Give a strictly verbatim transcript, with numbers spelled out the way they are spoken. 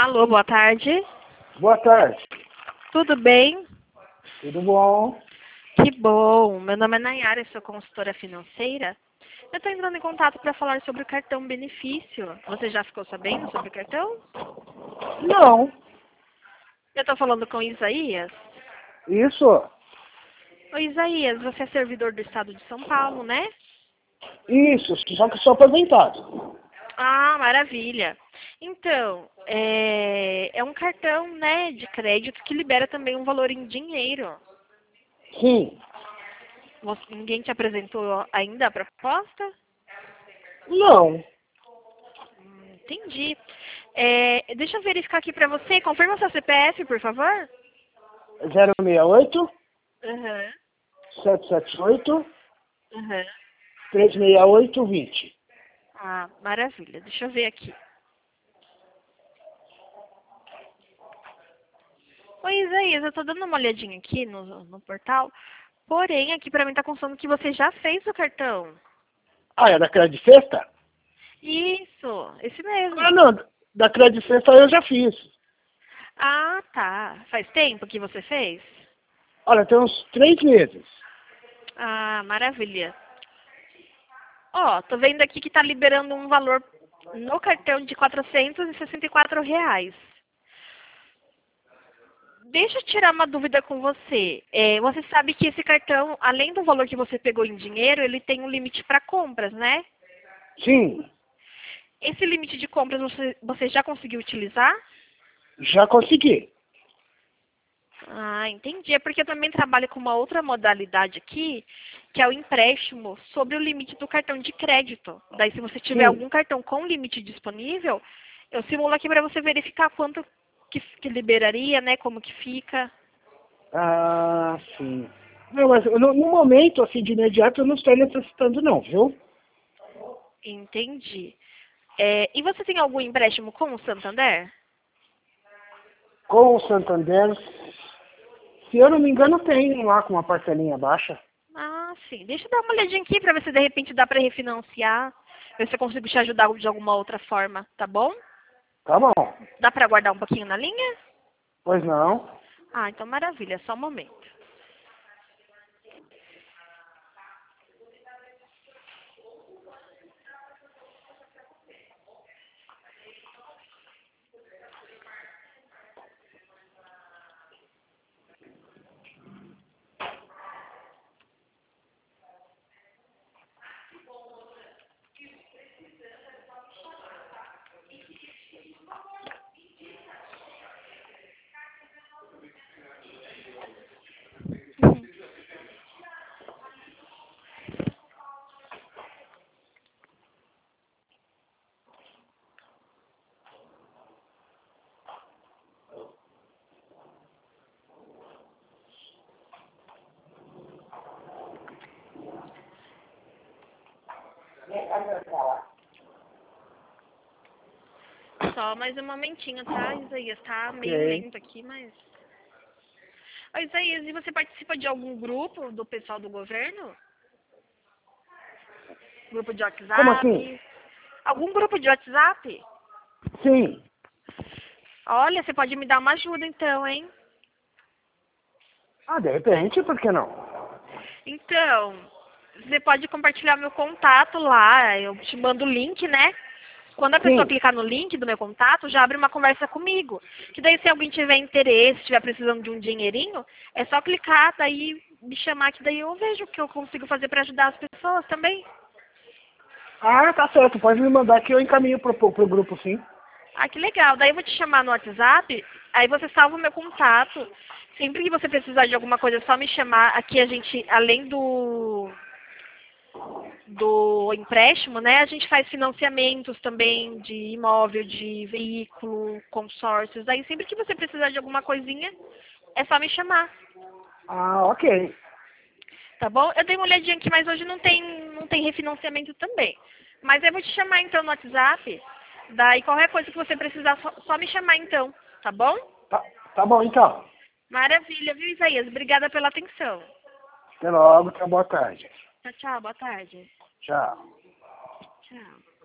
Alô, boa tarde. Boa tarde. Tudo bem? Tudo bom? Que bom. Meu nome é Nayara, eu sou consultora financeira. Eu estou entrando em contato para falar sobre o cartão benefício. Você já ficou sabendo sobre o cartão? Não. Eu estou falando com o Isaías. Isso? Ô Isaías, você é servidor do estado de São Paulo, né? Isso, só que sou aposentado. Ah, maravilha. Então, é, é um cartão, né, de crédito que libera também um valor em dinheiro. Sim. Você- ninguém te apresentou ainda a proposta? Não. Hum, Entendi. É, deixa eu verificar aqui para você. Confirma seu C P F, por favor. zero seis oito, Aham, sete sete oito, aham. três seis oito, dois zero. Ah, maravilha. Deixa eu ver aqui. Oi, Isaías, eu tô dando uma olhadinha aqui no, no portal. Porém, aqui para mim tá constando que você já fez o cartão. Ah, é da Crédito Sexta? Isso, esse Ah, mesmo. não. Da Crédito Sexta eu já fiz. Ah, tá. Faz tempo que você fez? Olha, tem uns três meses. Ah, maravilha. Ó, tô vendo aqui que tá liberando um valor no cartão de quatrocentos e sessenta e quatro reais. Deixa eu tirar uma dúvida com você. É, você sabe que esse cartão, além do valor que você pegou em dinheiro, ele tem um limite para compras, né? Sim, Esse limite de compras você, você já conseguiu utilizar? já consegui. Ah, entendi. É porque eu também trabalho com uma outra modalidade aqui, que é o empréstimo sobre o limite do cartão de crédito. Daí, se você tiver Sim. algum cartão com limite disponível, eu simulo aqui para você verificar quanto que, que liberaria, né? Como que fica. Ah, sim. Não, mas no, no momento, assim, de imediato, eu não estou necessitando não, viu? Entendi. É, e você tem algum empréstimo com o Santander? Com o Santander, se eu não me engano, tem um lá com uma parcelinha baixa. Ah, sim. Deixa eu dar uma olhadinha aqui para ver se de repente dá para refinanciar. Ver se eu consigo te ajudar de alguma outra forma, tá bom? Tá bom. Dá para aguardar um pouquinho na linha? Pois não. Ah, então maravilha. Só um momento. Só mais um momentinho, tá, Isaías? Tá meio Ok. lento aqui, mas... Ô, Isaías, e você participa de algum grupo do pessoal do governo? Grupo de Como assim? WhatsApp? Algum grupo de WhatsApp? Sim. Olha, você pode me dar uma ajuda então, hein? Ah, de repente, por que não? Então, você pode compartilhar meu contato lá, eu te mando o link, né? Quando a pessoa Sim. clicar no link do meu contato, já abre uma conversa comigo. Que daí se alguém tiver interesse, estiver precisando de um dinheirinho, é só clicar, daí me chamar, que daí eu vejo o que eu consigo fazer para ajudar as pessoas também. Ah, tá certo. Pode me mandar que eu encaminho pro, pro, pro grupo, sim. Ah, que legal. Daí eu vou te chamar no WhatsApp, aí você salva o meu contato. Sempre que você precisar de alguma coisa, é só me chamar. Aqui a gente, além do do empréstimo, né, a gente faz financiamentos também de imóvel, de veículo, consórcios. Aí sempre que você precisar de alguma coisinha, é só me chamar, Ah, ok. tá bom? Eu dei uma olhadinha aqui, mas hoje não tem, não tem refinanciamento também. Mas eu vou te chamar então no WhatsApp, daí qualquer coisa que você precisar, só, só me chamar então, tá bom? Tá, tá bom, então. Maravilha, viu, Isaías? Obrigada pela atenção. Até logo. Até boa tarde. Tchau, tchau, boa tarde. Tchau. Tchau.